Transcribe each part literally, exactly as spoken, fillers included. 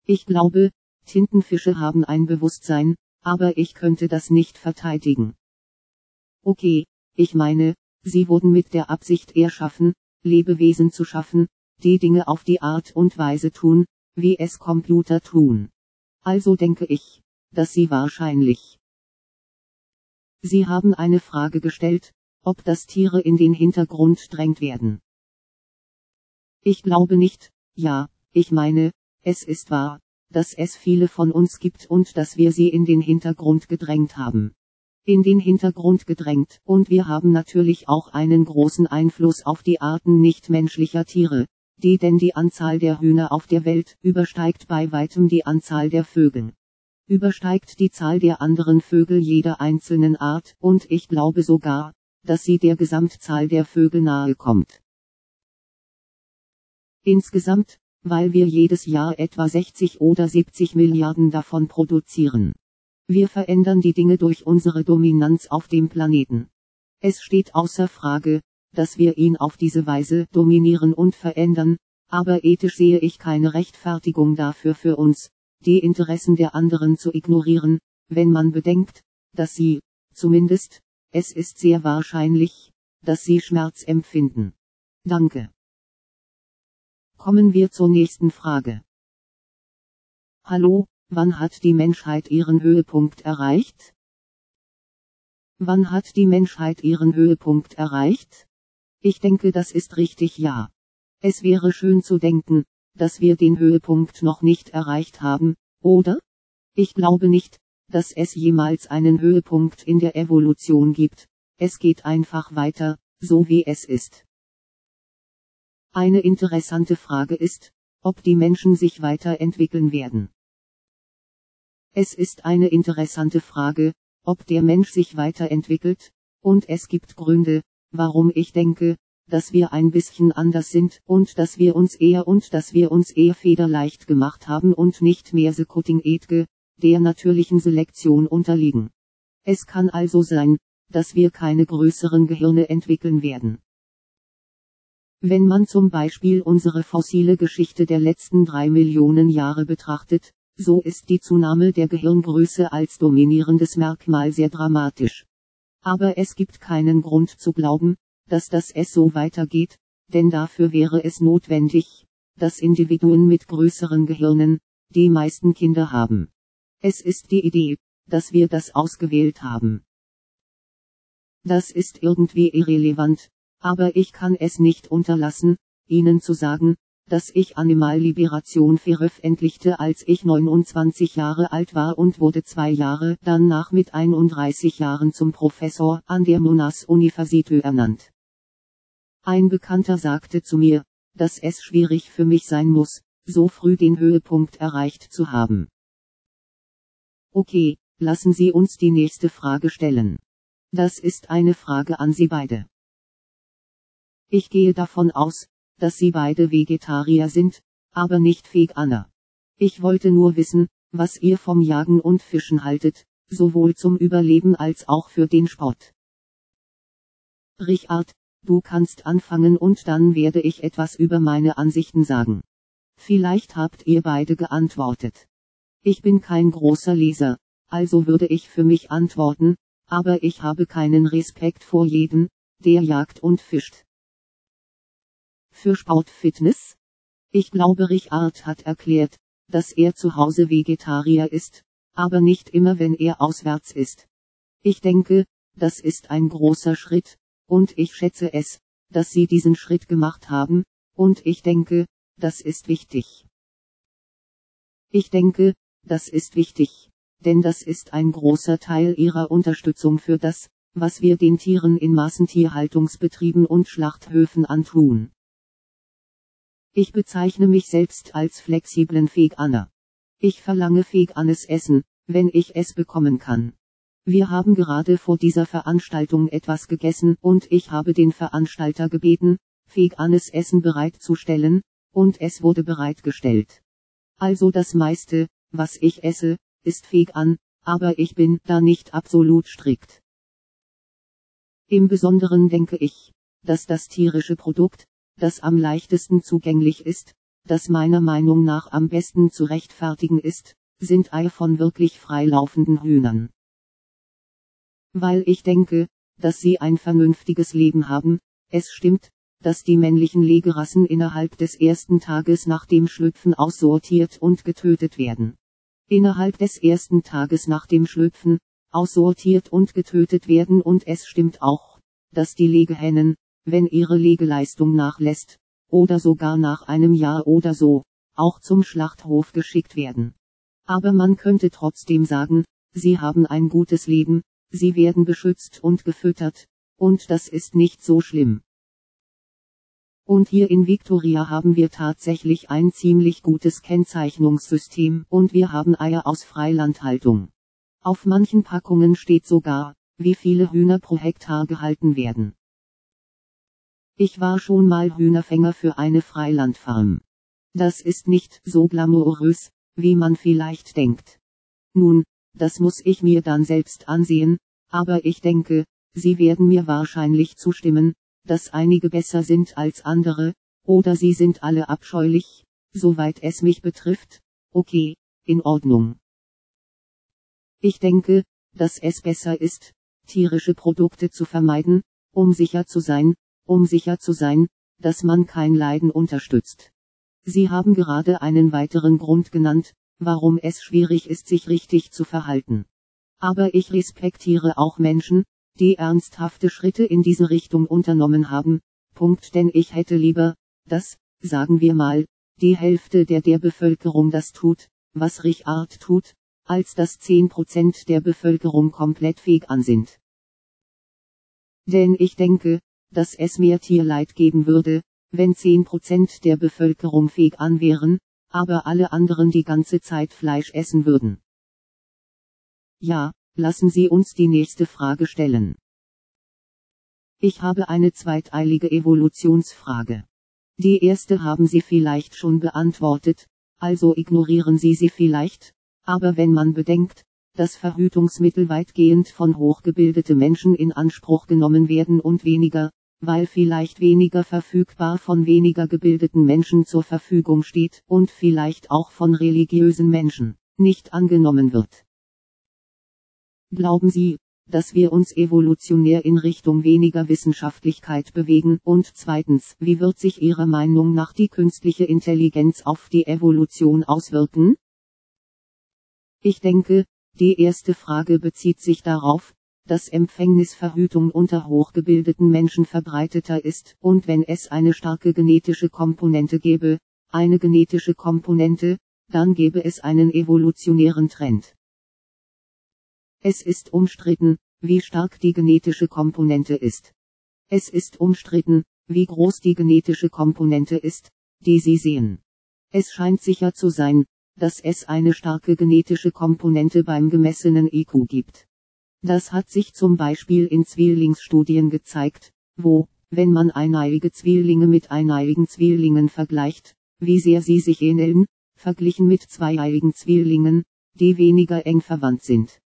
Ich glaube, Tintenfische haben ein Bewusstsein, aber ich könnte das nicht verteidigen. Okay, ich meine, sie wurden mit der Absicht erschaffen, Lebewesen zu schaffen, die Dinge auf die Art und Weise tun, wie es Computer tun. Also denke ich, dass sie wahrscheinlich. Sie haben eine Frage gestellt, ob das Tiere in den Hintergrund drängt werden. Ich glaube nicht, ja, ich meine, es ist wahr, dass es viele von uns gibt und dass wir sie in den Hintergrund gedrängt haben. In den Hintergrund gedrängt, und wir haben natürlich auch einen großen Einfluss auf die Arten nichtmenschlicher Tiere, die denn die Anzahl der Hühner auf der Welt übersteigt bei weitem die Anzahl der Vögel. Übersteigt die Zahl der anderen Vögel jeder einzelnen Art, und ich glaube sogar, dass sie der Gesamtzahl der Vögel nahe kommt. Insgesamt, weil wir jedes Jahr etwa sechzig oder siebzig Milliarden davon produzieren. Wir verändern die Dinge durch unsere Dominanz auf dem Planeten. Es steht außer Frage, dass wir ihn auf diese Weise dominieren und verändern, aber ethisch sehe ich keine Rechtfertigung dafür für uns, die Interessen der anderen zu ignorieren, wenn man bedenkt, dass sie, zumindest, es ist sehr wahrscheinlich, dass sie Schmerz empfinden. Danke. Kommen wir zur nächsten Frage. Hallo, wann hat die Menschheit ihren Höhepunkt erreicht? Wann hat die Menschheit ihren Höhepunkt erreicht? Ich denke, das ist richtig, ja. Es wäre schön zu denken, dass wir den Höhepunkt noch nicht erreicht haben, oder? Ich glaube nicht, dass es jemals einen Höhepunkt in der Evolution gibt. Es geht einfach weiter, so wie es ist. Eine interessante Frage ist, ob die Menschen sich weiterentwickeln werden. Es ist eine interessante Frage, ob der Mensch sich weiterentwickelt, und es gibt Gründe, warum ich denke, dass wir ein bisschen anders sind und dass wir uns eher und dass wir uns eher federleicht gemacht haben und nicht mehr the cutting edge, der natürlichen Selektion unterliegen. Es kann also sein, dass wir keine größeren Gehirne entwickeln werden. Wenn man zum Beispiel unsere fossile Geschichte der letzten drei Millionen Jahre betrachtet, so ist die Zunahme der Gehirngröße als dominierendes Merkmal sehr dramatisch. Aber es gibt keinen Grund zu glauben, dass das es so weitergeht, denn dafür wäre es notwendig, dass Individuen mit größeren Gehirnen, die meisten Kinder haben. Es ist die Idee, dass wir das ausgewählt haben. Das ist irgendwie irrelevant, aber ich kann es nicht unterlassen, Ihnen zu sagen, dass ich Animal Liberation veröffentlichte, als ich neunundzwanzig Jahre alt war und wurde zwei Jahre danach mit einunddreißig Jahren zum Professor an der Monash Universität ernannt. Ein Bekannter sagte zu mir, dass es schwierig für mich sein muss, so früh den Höhepunkt erreicht zu haben. Okay, lassen Sie uns die nächste Frage stellen. Das ist eine Frage an Sie beide. Ich gehe davon aus, dass Sie beide Vegetarier sind, aber nicht Veganer. Ich wollte nur wissen, was ihr vom Jagen und Fischen haltet, sowohl zum Überleben als auch für den Sport. Richard, du kannst anfangen und dann werde ich etwas über meine Ansichten sagen. Vielleicht habt ihr beide geantwortet. Ich bin kein großer Leser, also würde ich für mich antworten, aber ich habe keinen Respekt vor jedem, der jagt und fischt. Für Sportfitness? Ich glaube, Richard hat erklärt, dass er zu Hause Vegetarier ist, aber nicht immer, wenn er auswärts ist. Ich denke, das ist ein großer Schritt, und ich schätze es, dass Sie diesen Schritt gemacht haben, und ich denke, das ist wichtig. Ich denke, das ist wichtig, denn das ist ein großer Teil Ihrer Unterstützung für das, was wir den Tieren in Massentierhaltungsbetrieben und Schlachthöfen antun. Ich bezeichne mich selbst als flexiblen Veganer. Ich verlange veganes Essen, wenn ich es bekommen kann. Wir haben gerade vor dieser Veranstaltung etwas gegessen und ich habe den Veranstalter gebeten, veganes Essen bereitzustellen, und es wurde bereitgestellt. Also das meiste, was ich esse, ist vegan, aber ich bin da nicht absolut strikt. Im Besonderen denke ich, dass das tierische Produkt, das am leichtesten zugänglich ist, das meiner Meinung nach am besten zu rechtfertigen ist, sind Eier von wirklich freilaufenden Hühnern. Weil ich denke, dass sie ein vernünftiges Leben haben. Es stimmt, dass die männlichen Legerassen innerhalb des ersten Tages nach dem Schlüpfen aussortiert und getötet werden. Innerhalb des ersten Tages nach dem Schlüpfen, aussortiert und getötet werden, und es stimmt auch, dass die Legehennen, wenn ihre Legeleistung nachlässt, oder sogar nach einem Jahr oder so, auch zum Schlachthof geschickt werden. Aber man könnte trotzdem sagen, sie haben ein gutes Leben, sie werden beschützt und gefüttert, und das ist nicht so schlimm. Und hier in Victoria haben wir tatsächlich ein ziemlich gutes Kennzeichnungssystem, und wir haben Eier aus Freilandhaltung. Auf manchen Packungen steht sogar, wie viele Hühner pro Hektar gehalten werden. Ich war schon mal Hühnerfänger für eine Freilandfarm. Das ist nicht so glamourös, wie man vielleicht denkt. Nun, das muss ich mir dann selbst ansehen, aber ich denke, Sie werden mir wahrscheinlich zustimmen, dass einige besser sind als andere, oder sie sind alle abscheulich, soweit es mich betrifft. Okay, in Ordnung. Ich denke, dass es besser ist, tierische Produkte zu vermeiden, um sicher zu sein, um sicher zu sein, dass man kein Leiden unterstützt. Sie haben gerade einen weiteren Grund genannt, warum es schwierig ist, sich richtig zu verhalten. Aber ich respektiere auch Menschen, die ernsthafte Schritte in diese Richtung unternommen haben. Punkt. Denn ich hätte lieber, dass, sagen wir mal, die Hälfte der der Bevölkerung das tut, was Richard tut, als dass zehn Prozent der Bevölkerung komplett vegan sind. Denn ich denke, dass es mehr Tierleid geben würde, wenn zehn Prozent der Bevölkerung vegan wären, aber alle anderen die ganze Zeit Fleisch essen würden. Ja, lassen Sie uns die nächste Frage stellen. Ich habe eine zweiteilige Evolutionsfrage. Die erste haben Sie vielleicht schon beantwortet, also ignorieren Sie sie vielleicht, aber wenn man bedenkt, dass Verhütungsmittel weitgehend von hochgebildeten Menschen in Anspruch genommen werden und weniger, weil vielleicht weniger verfügbar von weniger gebildeten Menschen zur Verfügung steht und vielleicht auch von religiösen Menschen nicht angenommen wird. Glauben Sie, dass wir uns evolutionär in Richtung weniger Wissenschaftlichkeit bewegen? Und zweitens, wie wird sich Ihrer Meinung nach die künstliche Intelligenz auf die Evolution auswirken? Ich denke, die erste Frage bezieht sich darauf, dass Empfängnisverhütung unter hochgebildeten Menschen verbreiteter ist, und wenn es eine starke genetische Komponente gäbe, eine genetische Komponente, dann gäbe es einen evolutionären Trend. Es ist umstritten, wie stark die genetische Komponente ist. Es ist umstritten, wie groß die genetische Komponente ist, die Sie sehen. Es scheint sicher zu sein, dass es eine starke genetische Komponente beim gemessenen I Q gibt. Das hat sich zum Beispiel in Zwillingsstudien gezeigt, wo, wenn man eineiige Zwillinge mit eineiigen Zwillingen vergleicht, wie sehr sie sich ähneln, verglichen mit zweieiigen Zwillingen, die weniger eng verwandt sind.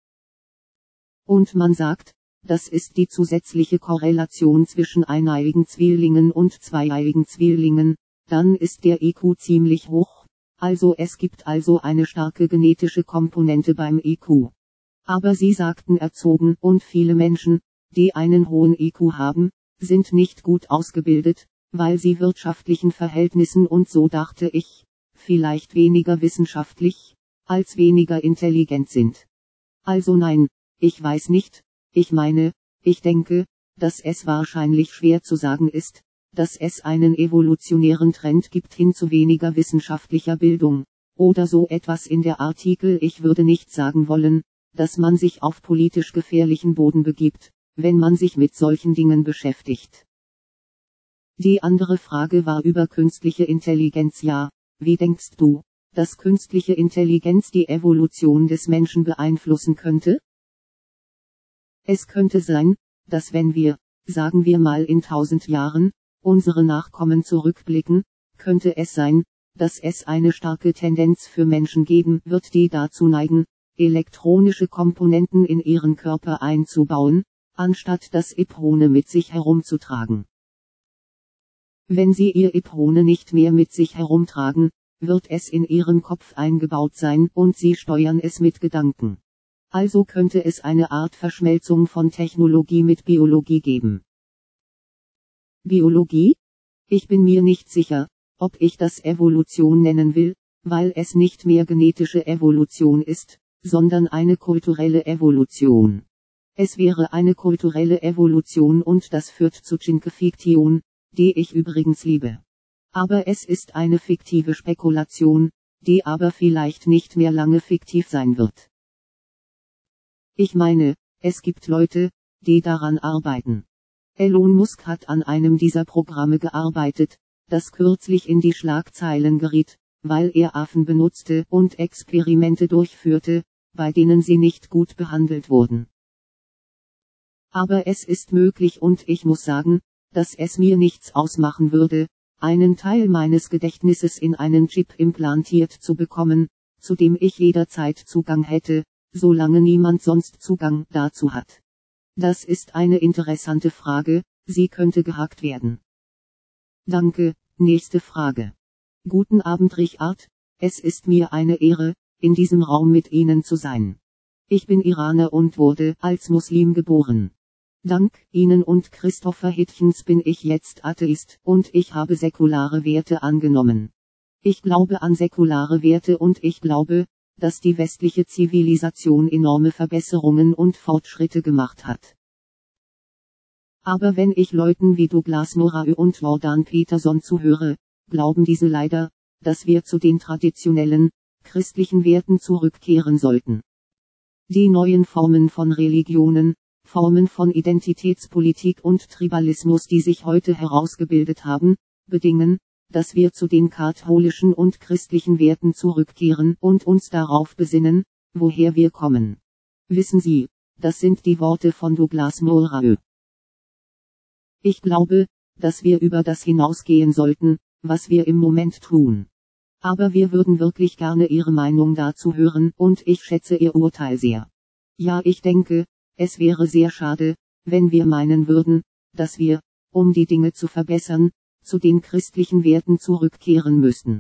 Und man sagt, das ist die zusätzliche Korrelation zwischen eineiigen Zwillingen und zweieiigen Zwillingen, dann ist der I Q ziemlich hoch, also es gibt also eine starke genetische Komponente beim I Q. Aber Sie sagten erzogen, und viele Menschen, die einen hohen I Q haben, sind nicht gut ausgebildet, weil sie wirtschaftlichen Verhältnissen und so dachte ich, vielleicht weniger wissenschaftlich, als weniger intelligent sind. Also nein. Ich weiß nicht, ich meine, ich denke, dass es wahrscheinlich schwer zu sagen ist, dass es einen evolutionären Trend gibt hin zu weniger wissenschaftlicher Bildung, oder so etwas in der Artikel. Ich würde nicht sagen wollen, dass man sich auf politisch gefährlichen Boden begibt, wenn man sich mit solchen Dingen beschäftigt. Die andere Frage war über künstliche Intelligenz. Ja, wie denkst du, dass künstliche Intelligenz die Evolution des Menschen beeinflussen könnte? Es könnte sein, dass wenn wir, sagen wir mal in tausend Jahren, unsere Nachkommen zurückblicken, könnte es sein, dass es eine starke Tendenz für Menschen geben wird, die dazu neigen, elektronische Komponenten in ihren Körper einzubauen, anstatt das Ephone mit sich herumzutragen. Wenn Sie Ihr Iphone nicht mehr mit sich herumtragen, wird es in Ihrem Kopf eingebaut sein und Sie steuern es mit Gedanken. Also könnte es eine Art Verschmelzung von Technologie mit Biologie geben. Biologie? Ich bin mir nicht sicher, ob ich das Evolution nennen will, weil es nicht mehr genetische Evolution ist, sondern eine kulturelle Evolution. Es wäre eine kulturelle Evolution und das führt zu Cinque-Fiktion, die ich übrigens liebe. Aber es ist eine fiktive Spekulation, die aber vielleicht nicht mehr lange fiktiv sein wird. Ich meine, es gibt Leute, die daran arbeiten. Elon Musk hat an einem dieser Programme gearbeitet, das kürzlich in die Schlagzeilen geriet, weil er Affen benutzte und Experimente durchführte, bei denen sie nicht gut behandelt wurden. Aber es ist möglich und ich muss sagen, dass es mir nichts ausmachen würde, einen Teil meines Gedächtnisses in einen Chip implantiert zu bekommen, zu dem ich jederzeit Zugang hätte, solange niemand sonst Zugang dazu hat. Das ist eine interessante Frage, sie könnte gehackt werden. Danke, nächste Frage. Guten Abend Richard, es ist mir eine Ehre, in diesem Raum mit Ihnen zu sein. Ich bin Iraner und wurde als Muslim geboren. Dank Ihnen und Christopher Hitchens bin ich jetzt Atheist und ich habe säkulare Werte angenommen. Ich glaube an säkulare Werte und ich glaube, dass die westliche Zivilisation enorme Verbesserungen und Fortschritte gemacht hat. Aber wenn ich Leuten wie Douglas Murray und Jordan Peterson zuhöre, glauben diese leider, dass wir zu den traditionellen, christlichen Werten zurückkehren sollten. Die neuen Formen von Religionen, Formen von Identitätspolitik und Tribalismus, die sich heute herausgebildet haben, bedingen, dass wir zu den katholischen und christlichen Werten zurückkehren und uns darauf besinnen, woher wir kommen. Wissen Sie, das sind die Worte von Douglas Murray. Ich glaube, dass wir über das hinausgehen sollten, was wir im Moment tun. Aber wir würden wirklich gerne Ihre Meinung dazu hören und ich schätze Ihr Urteil sehr. Ja, ich denke, es wäre sehr schade, wenn wir meinen würden, dass wir, um die Dinge zu verbessern, zu den christlichen Werten zurückkehren müssten.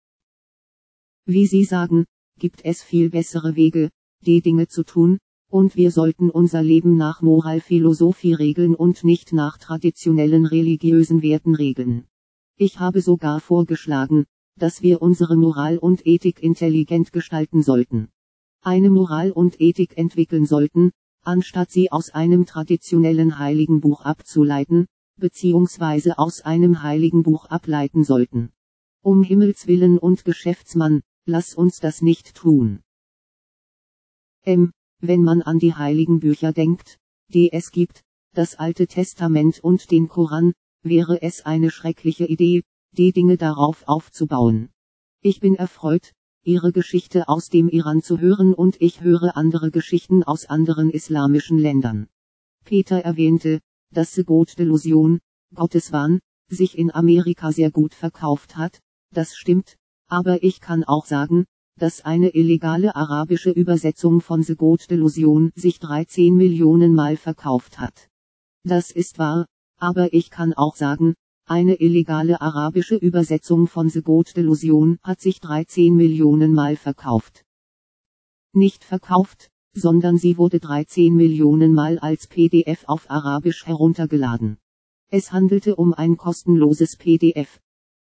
Wie Sie sagen, gibt es viel bessere Wege, die Dinge zu tun, und wir sollten unser Leben nach Moralphilosophie regeln und nicht nach traditionellen religiösen Werten regeln. Ich habe sogar vorgeschlagen, dass wir unsere Moral und Ethik intelligent gestalten sollten. Eine Moral und Ethik entwickeln sollten, anstatt sie aus einem traditionellen Heiligenbuch abzuleiten, beziehungsweise aus einem Heiligenbuch ableiten sollten. Um Himmels Willen und Geschäftsmann, lass uns das nicht tun. Ähm, wenn man an die heiligen Bücher denkt, die es gibt, das Alte Testament und den Koran, wäre es eine schreckliche Idee, die Dinge darauf aufzubauen. Ich bin erfreut, Ihre Geschichte aus dem Iran zu hören und ich höre andere Geschichten aus anderen islamischen Ländern. Peter erwähnte, dass The God Delusion, Gotteswahn, sich in Amerika sehr gut verkauft hat, das stimmt, aber ich kann auch sagen, dass eine illegale arabische Übersetzung von The God Delusion sich dreizehn Millionen Mal verkauft hat. Das ist wahr, aber ich kann auch sagen, eine illegale arabische Übersetzung von The God Delusion hat sich dreizehn Millionen Mal verkauft. Nicht verkauft, sondern sie wurde dreizehn Millionen Mal als P D F auf Arabisch heruntergeladen. Es handelte um ein kostenloses P D F.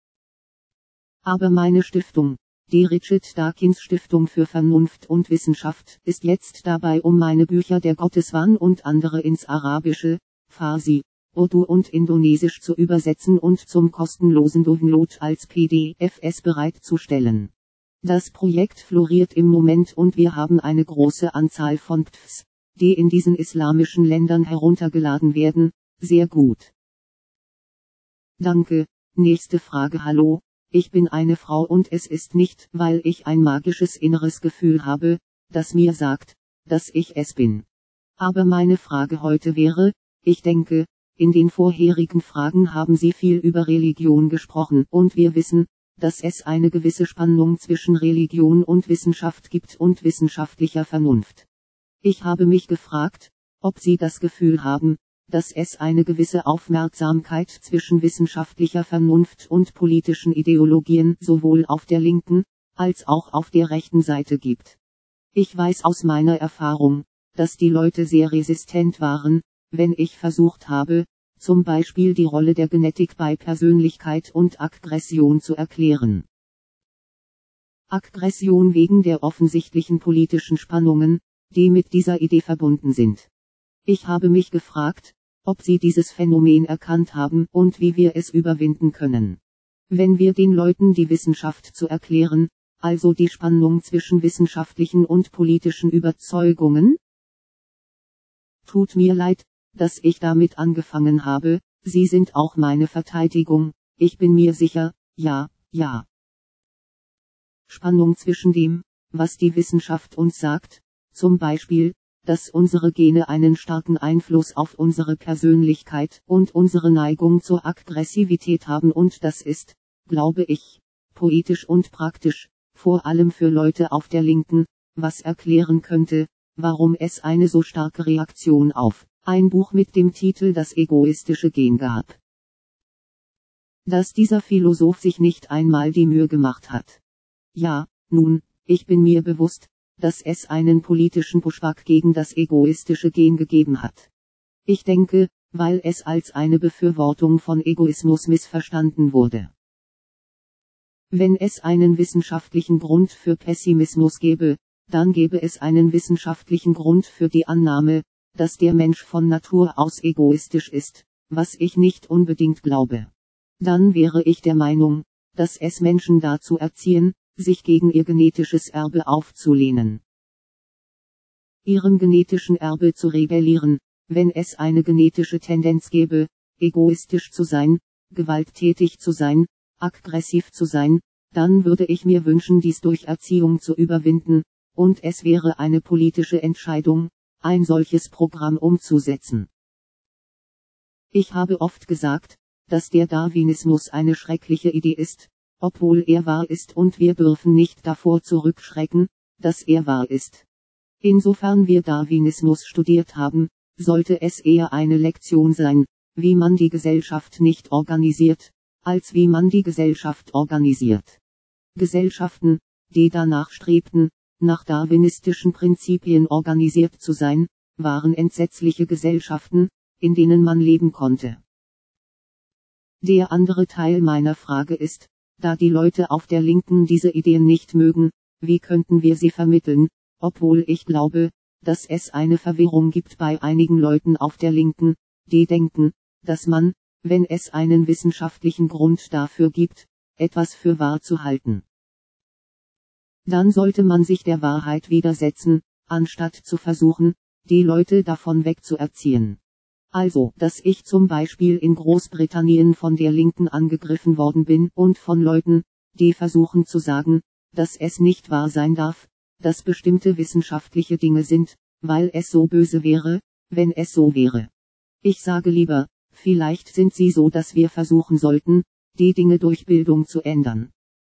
Aber meine Stiftung, die Richard Dawkins Stiftung für Vernunft und Wissenschaft, ist jetzt dabei, um meine Bücher Der Gotteswahn und andere ins Arabische, Farsi, Urdu und Indonesisch zu übersetzen und zum kostenlosen Download als P D F es bereitzustellen. Das Projekt floriert im Moment und wir haben eine große Anzahl von P D Fs, die in diesen islamischen Ländern heruntergeladen werden, sehr gut. Danke, nächste Frage. Hallo, ich bin eine Frau und es ist nicht, weil ich ein magisches inneres Gefühl habe, das mir sagt, dass ich es bin. Aber meine Frage heute wäre, ich denke, in den vorherigen Fragen haben Sie viel über Religion gesprochen und wir wissen, dass es eine gewisse Spannung zwischen Religion und Wissenschaft gibt und wissenschaftlicher Vernunft. Ich habe mich gefragt, ob Sie das Gefühl haben, dass es eine gewisse Aufmerksamkeit zwischen wissenschaftlicher Vernunft und politischen Ideologien sowohl auf der linken, als auch auf der rechten Seite gibt. Ich weiß aus meiner Erfahrung, dass die Leute sehr resistent waren, wenn ich versucht habe, zum Beispiel die Rolle der Genetik bei Persönlichkeit und Aggression zu erklären. Aggression wegen der offensichtlichen politischen Spannungen, die mit dieser Idee verbunden sind. Ich habe mich gefragt, ob Sie dieses Phänomen erkannt haben und wie wir es überwinden können. Wenn wir den Leuten die Wissenschaft zu erklären, also die Spannung zwischen wissenschaftlichen und politischen Überzeugungen? Tut mir leid, dass ich damit angefangen habe, Sie sind auch meine Verteidigung, ich bin mir sicher, ja, ja. Spannung zwischen dem, was die Wissenschaft uns sagt, zum Beispiel, dass unsere Gene einen starken Einfluss auf unsere Persönlichkeit und unsere Neigung zur Aggressivität haben und das ist, glaube ich, poetisch und praktisch, vor allem für Leute auf der Linken, was erklären könnte, warum es eine so starke Reaktion auf ein Buch mit dem Titel Das egoistische Gen gab. Dass dieser Philosoph sich nicht einmal die Mühe gemacht hat. Ja, nun, ich bin mir bewusst, dass es einen politischen Pushback gegen das egoistische Gen gegeben hat. Ich denke, weil es als eine Befürwortung von Egoismus missverstanden wurde. Wenn es einen wissenschaftlichen Grund für Pessimismus gäbe, dann gäbe es einen wissenschaftlichen Grund für die Annahme, dass der Mensch von Natur aus egoistisch ist, was ich nicht unbedingt glaube. Dann wäre ich der Meinung, dass es Menschen dazu erziehen, sich gegen ihr genetisches Erbe aufzulehnen. Ihrem genetischen Erbe zu rebellieren, wenn es eine genetische Tendenz gäbe, egoistisch zu sein, gewalttätig zu sein, aggressiv zu sein, dann würde ich mir wünschen, dies durch Erziehung zu überwinden, und es wäre eine politische Entscheidung, ein solches Programm umzusetzen. Ich habe oft gesagt, dass der Darwinismus eine schreckliche Idee ist, obwohl er wahr ist und wir dürfen nicht davor zurückschrecken, dass er wahr ist. Insofern wir Darwinismus studiert haben, sollte es eher eine Lektion sein, wie man die Gesellschaft nicht organisiert, als wie man die Gesellschaft organisiert. Gesellschaften, die danach strebten, nach darwinistischen Prinzipien organisiert zu sein, waren entsetzliche Gesellschaften, in denen man leben konnte. Der andere Teil meiner Frage ist, da die Leute auf der Linken diese Ideen nicht mögen, wie könnten wir sie vermitteln, obwohl ich glaube, dass es eine Verwirrung gibt bei einigen Leuten auf der Linken, die denken, dass man, wenn es einen wissenschaftlichen Grund dafür gibt, etwas für wahr zu halten. Dann sollte man sich der Wahrheit widersetzen, anstatt zu versuchen, die Leute davon wegzuerziehen. Also, dass ich zum Beispiel in Großbritannien von der Linken angegriffen worden bin und von Leuten, die versuchen zu sagen, dass es nicht wahr sein darf, dass bestimmte wissenschaftliche Dinge sind, weil es so böse wäre, wenn es so wäre. Ich sage lieber, vielleicht sind sie so, dass wir versuchen sollten, die Dinge durch Bildung zu ändern.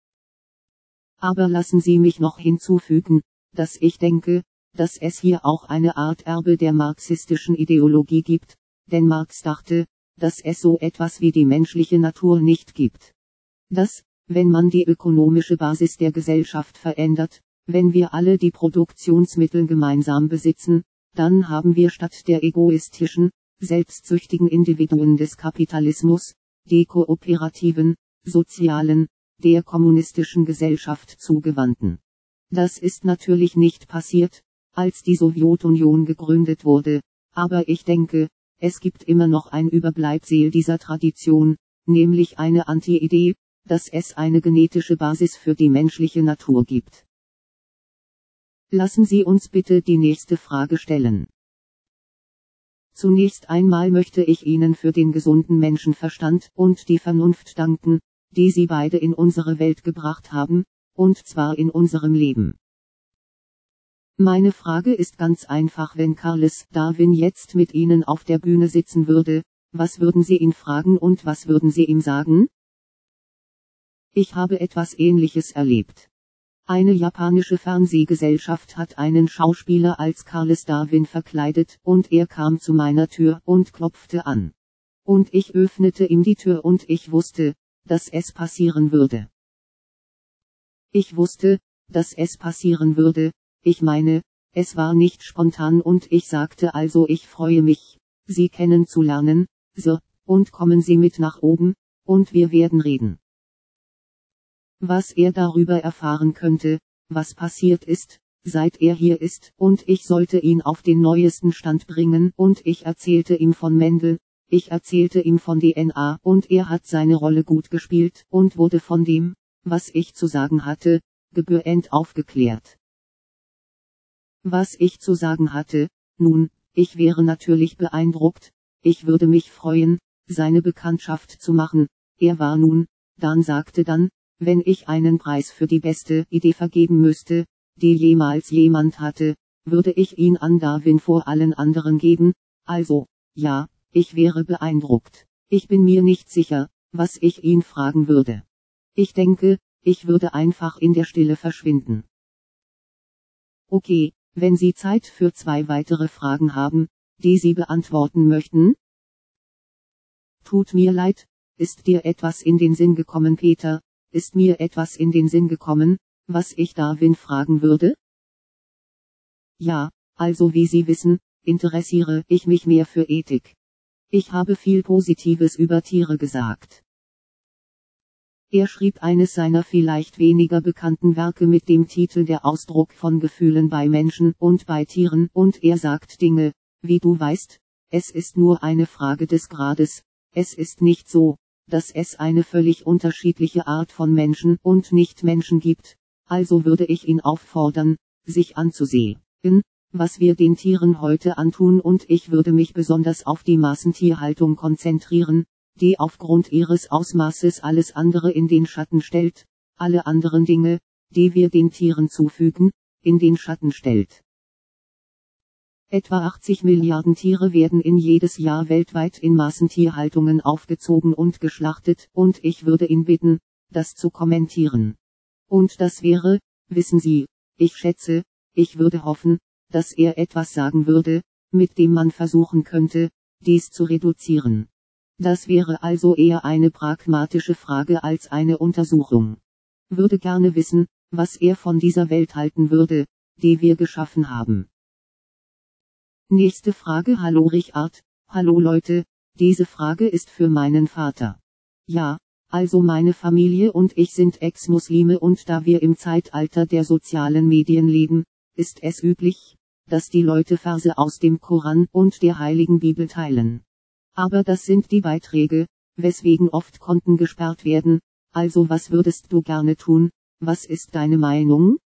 Aber lassen Sie mich noch hinzufügen, dass ich denke, dass es hier auch eine Art Erbe der marxistischen Ideologie gibt, denn Marx dachte, dass es so etwas wie die menschliche Natur nicht gibt. Dass, wenn man die ökonomische Basis der Gesellschaft verändert, wenn wir alle die Produktionsmittel gemeinsam besitzen, dann haben wir statt der egoistischen, selbstsüchtigen Individuen des Kapitalismus, die kooperativen, sozialen, der kommunistischen Gesellschaft zugewandten. Das ist natürlich nicht passiert, als die Sowjetunion gegründet wurde, aber ich denke, es gibt immer noch ein Überbleibsel dieser Tradition, nämlich eine Anti-Idee, dass es eine genetische Basis für die menschliche Natur gibt. Lassen Sie uns bitte die nächste Frage stellen. Zunächst einmal möchte ich Ihnen für den gesunden Menschenverstand und die Vernunft danken, die Sie beide in unsere Welt gebracht haben, und zwar in unserem Leben. Meine Frage ist ganz einfach: Wenn Charles Darwin jetzt mit Ihnen auf der Bühne sitzen würde, was würden Sie ihn fragen und was würden Sie ihm sagen? Ich habe etwas Ähnliches erlebt. Eine japanische Fernsehgesellschaft hat einen Schauspieler als Charles Darwin verkleidet, und er kam zu meiner Tür und klopfte an. Und ich öffnete ihm die Tür und ich wusste, dass es passieren würde. Ich wusste, dass es passieren würde, ich meine, es war nicht spontan und ich sagte also ich freue mich, Sie kennenzulernen, Sir, und kommen Sie mit nach oben, und wir werden reden. Was er darüber erfahren könnte, was passiert ist, seit er hier ist, und ich sollte ihn auf den neuesten Stand bringen, und ich erzählte ihm von Mendel, ich erzählte ihm von D N A, und er hat seine Rolle gut gespielt, und wurde von dem, was ich zu sagen hatte, gebührend aufgeklärt. Was ich zu sagen hatte, nun, ich wäre natürlich beeindruckt, ich würde mich freuen, seine Bekanntschaft zu machen, er war nun, Dan sagte dann, wenn ich einen Preis für die beste Idee vergeben müsste, die jemals jemand hatte, würde ich ihn an Darwin vor allen anderen geben, also, ja, ich wäre beeindruckt. Ich bin mir nicht sicher, was ich ihn fragen würde. Ich denke, ich würde einfach in der Stille verschwinden. Okay, wenn Sie Zeit für zwei weitere Fragen haben, die Sie beantworten möchten? Tut mir leid, ist dir etwas in den Sinn gekommen, Peter? Ist mir etwas in den Sinn gekommen, was ich Darwin fragen würde? Ja, also wie Sie wissen, interessiere ich mich mehr für Ethik. Ich habe viel Positives über Tiere gesagt. Er schrieb eines seiner vielleicht weniger bekannten Werke mit dem Titel Der Ausdruck von Gefühlen bei Menschen und bei Tieren, und er sagt Dinge, wie du weißt, es ist nur eine Frage des Grades, es ist nicht so, dass es eine völlig unterschiedliche Art von Menschen und Nichtmenschen gibt, also würde ich ihn auffordern, sich anzusehen, was wir den Tieren heute antun, und ich würde mich besonders auf die Massentierhaltung konzentrieren, die aufgrund ihres Ausmaßes alles andere in den Schatten stellt, alle anderen Dinge, die wir den Tieren zufügen, in den Schatten stellt. Etwa achtzig Milliarden Tiere werden in jedes Jahr weltweit in Massentierhaltungen aufgezogen und geschlachtet, und ich würde ihn bitten, das zu kommentieren. Und das wäre, wissen Sie, ich schätze, ich würde hoffen, dass er etwas sagen würde, mit dem man versuchen könnte, dies zu reduzieren. Das wäre also eher eine pragmatische Frage als eine Untersuchung. Würde gerne wissen, was er von dieser Welt halten würde, die wir geschaffen haben. Nächste Frage. Hallo Richard, hallo Leute, diese Frage ist für meinen Vater. Ja, also meine Familie und ich sind Ex-Muslime, und da wir im Zeitalter der sozialen Medien leben, ist es üblich, dass die Leute Verse aus dem Koran und der Heiligen Bibel teilen. Aber das sind die Beiträge, weswegen oft Konten gesperrt werden, also was würdest du gerne tun, was ist deine Meinung?